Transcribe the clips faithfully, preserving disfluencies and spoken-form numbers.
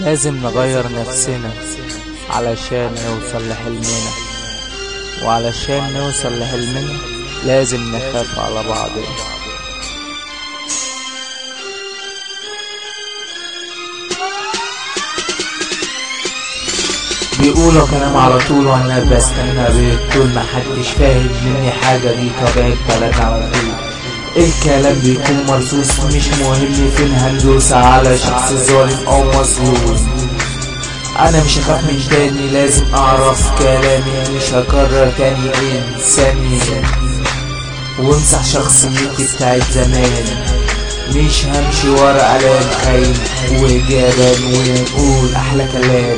لازم نغير نفسنا علشان نوصل لحلمنا، وعلشان نوصل لحلمنا لازم نخاف على بعضنا. بيقولوا كلام على طول وانا بستنى بالطول، محدش فاهم مني حاجة، دي طبيعة بلد على طول. الكلام بيكون مرصوص، مش مهم فين هندوس على شخص ظالم او مظلوم. انا مش هخاف من تاني، لازم اعرف كلامي، مش هكرر تاني انساني، وامسح شخصيتي بتاعت زمان. مش همشي ورا قلم خاين وجبان ونقول احلى كلام،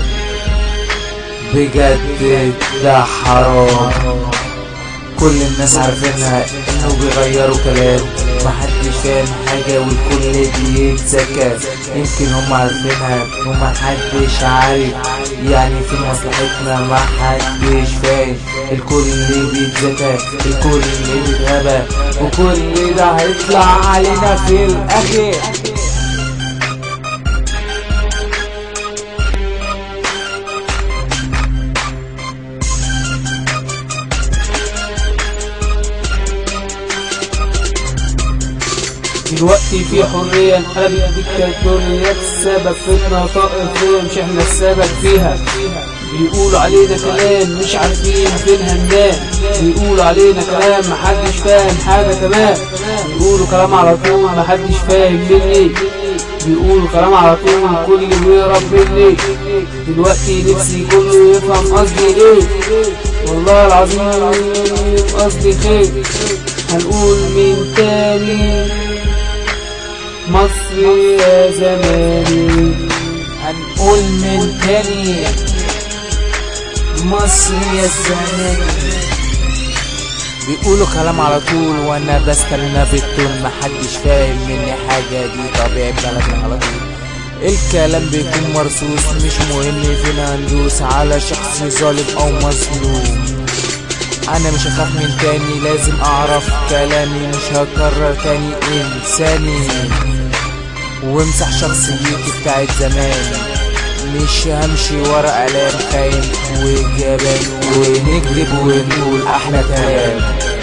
بجد ده حرام. كل الناس عارفينها انه بيغيروا كلام، محدش فاهم حاجة والكل بيتذكى. يمكن هم عارفينها ومحدش عارف، يعني في مصلحتنا محدش فاهم. الكل بيتذكى، الكل بيتغبى، وكل ده هيطلع علينا في الاخر. دلوقتي في حرية انقلبت ديكتاتورية، السبب فتنة طائفية مش احنا السبب فيها. بيقولوا علينا كلام مش عارفين فين هننام، بيقولوا علينا كلام محدش فاهم حاجة تمام. بيقولوا كلام على طول محدش فاهم مني، بيقولوا كلام على طول كل بيهرب مني. دلوقتي نفسي كله يفهم قصدي ايه، والله العظيم قصدي خير. هنقول من تاني مصر يا زماني، هنقول من تاني مصر يا زماني. بيقولوا كلام على طول وانا بستنى بالطول، محدش فاهم مني حاجة، دي طبيعة بلدنا على طول. الكلام بيكون مرصوص، مش مهم فين هندوس على شخص ظالم او مظلوم. انا مش هخاف من تاني، لازم اعرف كلامي، مش هكرر تاني انساني، وامسح شخصيتي بتاعت زمان. مش همشي ورا قلم خاين وجبان ونكذب ونقول احلى كلام،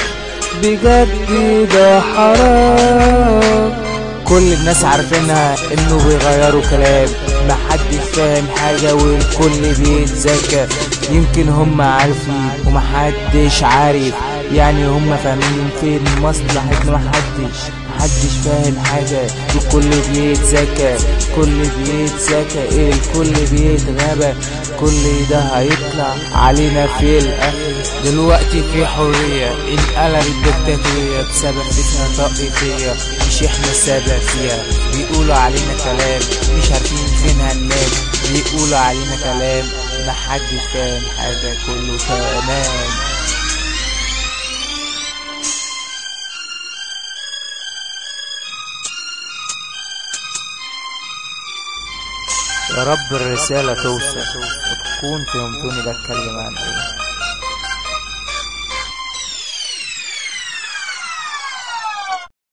بجد ده حرام. كل الناس عارفينها انه بيغيروا كلام، محدش فاهم حاجة والكل بيتذكى. يمكن هم عارفين ومحدش عارف، يعني هم فاهمين فين مصلحتنا، محدش محدش فاهم حاجة والكل بيتذكى. كل بيتذكى ايه، الكل بيتغابى، كل ده هيطلع علينا في الاخر. دلوقتي في حرية انقلبت ديكتاتورية بسبب فتنة طائفية مش احنا السبب فيها. بيقولوا علينا كلام مش عارفين فين هننام، بيقولوا علينا كلام محدش فاهم حاجة، كله تمام. يا رب الرسالة توصل وتكون فهمتوني بتكلم عن ايه.